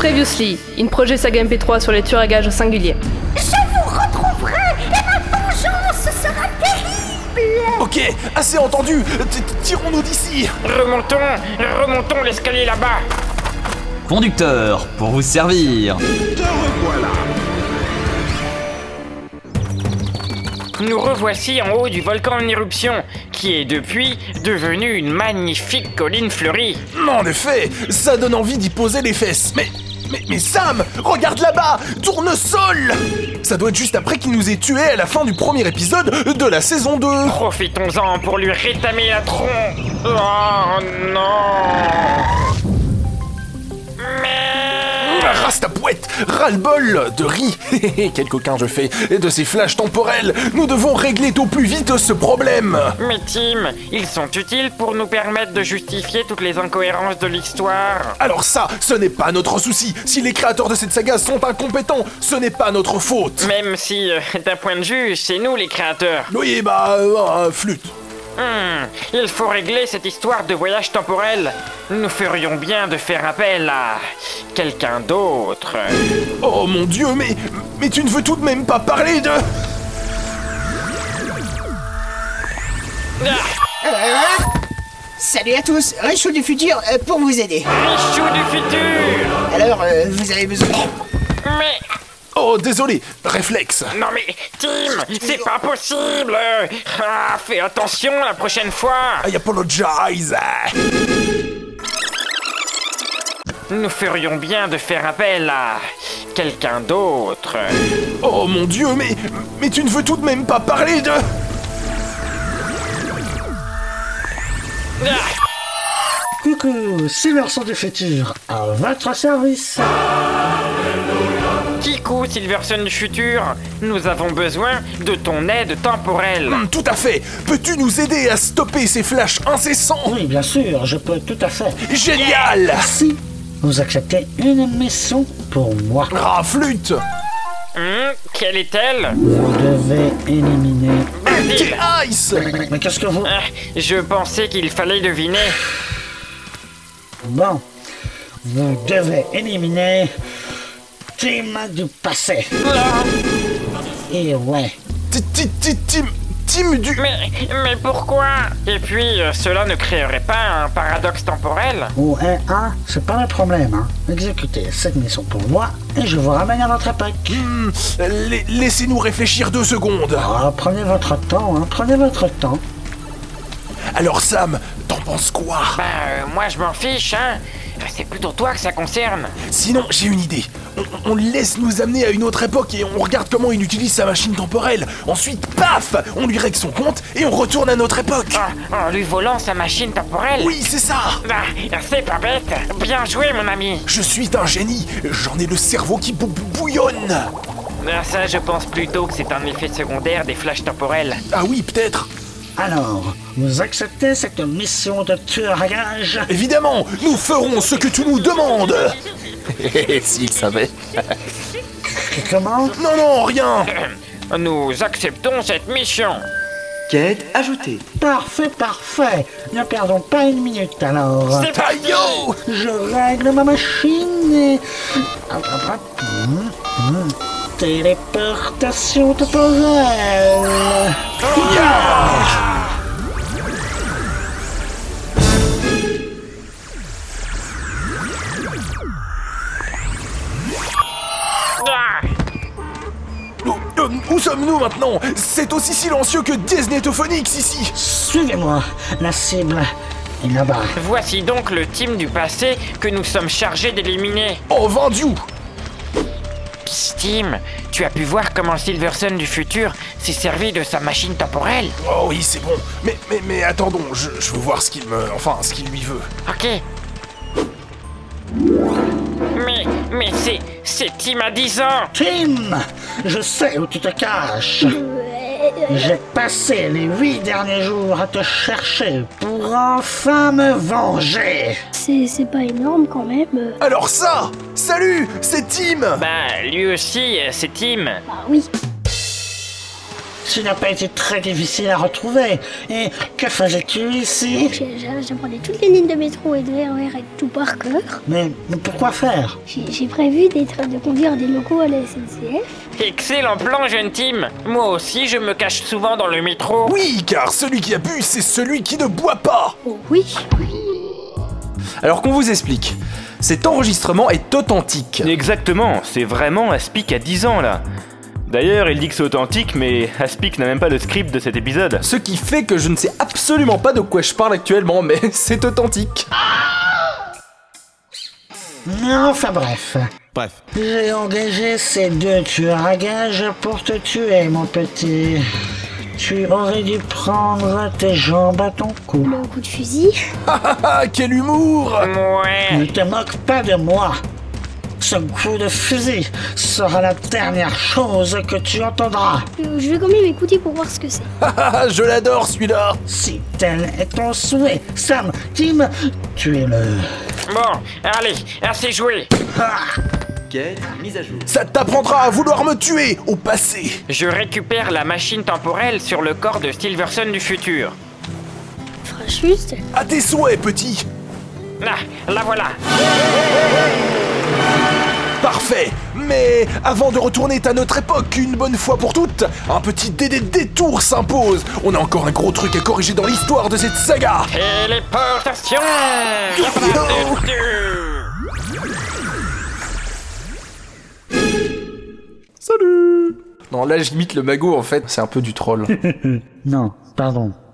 Previously, in projet saga MP3 sur les tueurs à gages au singulier. Je vous retrouverai et ma vengeance sera terrible. Ok, assez entendu. Tirons-nous d'ici. Remontons l'escalier là-bas. Conducteur, pour vous servir. Te revoilà. Nous revoici en haut du volcan en éruption, qui est depuis devenu une magnifique colline fleurie. En effet, ça donne envie d'y poser les fesses. Mais Sam, regarde là-bas, tournesol. Ça doit être juste après qu'il nous ait tués à la fin du premier épisode de la saison 2. Profitons-en pour lui rétamer la tronc. Oh non. Rastapouette, ras-le-bol de riz. Quel coquin je fais de ces flashs temporels. Nous devons régler au plus vite ce problème. Mais Tim, ils sont utiles pour nous permettre de justifier toutes les incohérences de l'histoire. Alors ça, ce n'est pas notre souci. Si les créateurs de cette saga sont incompétents, ce n'est pas notre faute. Même si, d'un point de vue, c'est nous les créateurs. Oui, flûte. Il faut régler cette histoire de voyage temporel. Nous ferions bien de faire appel à quelqu'un d'autre. Oh mon Dieu, mais tu ne veux tout de même pas parler de... Salut à tous, Richoux du futur pour vous aider. Richoux du futur. Alors, vous avez besoin... Mais... Oh, désolé, réflexe. Non mais, Tim, c'est pas possible. Fais attention la prochaine fois. I apologize. Nous ferions bien de faire appel à quelqu'un d'autre. Oh mon Dieu, mais tu ne veux tout de même pas parler de... Coucou, Silverson du futur, à votre service. Kikou, Silverson du futur, nous avons besoin de ton aide temporelle. Tout à fait. Peux-tu nous aider à stopper ces flashs incessants? Oui, bien sûr, je peux tout à fait. Génial. Si vous acceptez une mission pour moi. Ah, flûte. Quelle est-elle? Vous devez éliminer... Team Ice. Mais qu'est-ce que vous... Je pensais qu'il fallait deviner. Bon, vous devez éliminer... Team du passé. Et ouais. Team du... Mais pourquoi? Et puis, cela ne créerait pas un paradoxe temporel? Ou un, c'est pas le problème, hein. Exécutez cette mission pour moi et je vous ramène à notre époque. Laissez-nous réfléchir 2 secondes. Ah, prenez votre temps, hein. Prenez votre temps. Alors Sam, t'en penses quoi? Moi je m'en fiche, hein. C'est plutôt toi que ça concerne. Sinon, j'ai une idée. On le laisse nous amener à une autre époque et on regarde comment il utilise sa machine temporelle. Ensuite, paf, on lui règle son compte et on retourne à notre époque. En lui volant sa machine temporelle? Oui, c'est ça. C'est pas bête. Bien joué, mon ami. Je suis un génie. J'en ai le cerveau qui bouillonne. Ça, je pense plutôt que c'est un effet secondaire des flashs temporels. Ah oui, peut-être. Alors, vous acceptez cette mission de tueur à gages? Évidemment, nous ferons ce que tu nous demandes. S'il savait. Comment? Non, rien. Nous acceptons cette mission. Quête ajoutée. Parfait. Ne perdons pas une minute alors. C'est parti. Je règle ma machine et... Téléportation temporelle. Où sommes-nous maintenant? C'est aussi silencieux que Disneytophonix ici. Suivez-moi, la cible est là-bas. Voici donc le team du passé que nous sommes chargés d'éliminer. Oh, vendu. Tim, tu as pu voir comment Silverson du futur s'est servi de sa machine temporelle? Oh oui, c'est bon. Mais attendons, je veux voir ce qu'il lui veut. Ok. Mais c'est Tim à 10 ans. Tim, je sais où tu te caches. J'ai passé les 8 derniers jours à te chercher pour enfin me venger. C'est pas énorme quand même. Alors ça! Salut! C'est Tim! Lui aussi, c'est Tim. Ah oui. Tu n'as pas été très difficile à retrouver. Et que faisais-tu ici? J'apprenais toutes les lignes de métro et de RER et tout par cœur. Mais pourquoi faire? J'ai prévu de conduire des locaux à la SNCF. Excellent plan, jeune Tim. Moi aussi, je me cache souvent dans le métro. Oui, car celui qui a bu, c'est celui qui ne boit pas. Oh oui. Alors qu'on vous explique. Cet enregistrement est authentique. Exactement, c'est vraiment Aspic à 10 ans là. D'ailleurs, il dit que c'est authentique, mais Aspic n'a même pas le script de cet épisode. Ce qui fait que je ne sais absolument pas de quoi je parle actuellement, mais c'est authentique. Enfin bref. J'ai engagé ces 2 tueurs à gages pour te tuer, mon petit. Tu aurais dû prendre tes jambes à ton cou. Le coup de fusil. Ah, quel humour! Ouais. Ne te moque pas de moi. Ce coup de fusil sera la dernière chose que tu entendras. Je vais quand même écouter pour voir ce que c'est. Ah, je l'adore celui-là! Si tel est ton souhait, Sam, Tim, tuez-le. Bon, allez, assez joué. Quête mise à jour. Ça t'apprendra à vouloir me tuer au passé! Je récupère la machine temporelle sur le corps de Silverson du futur. Fera juste. À tes souhaits, petit! Ah, la voilà. Parfait! Mais avant de retourner à notre époque une bonne fois pour toutes, un petit détour s'impose! On a encore un gros truc à corriger dans l'histoire de cette saga! Téléportation. Salut! Non, là j'imite le magot en fait, c'est un peu du troll. Non, pardon.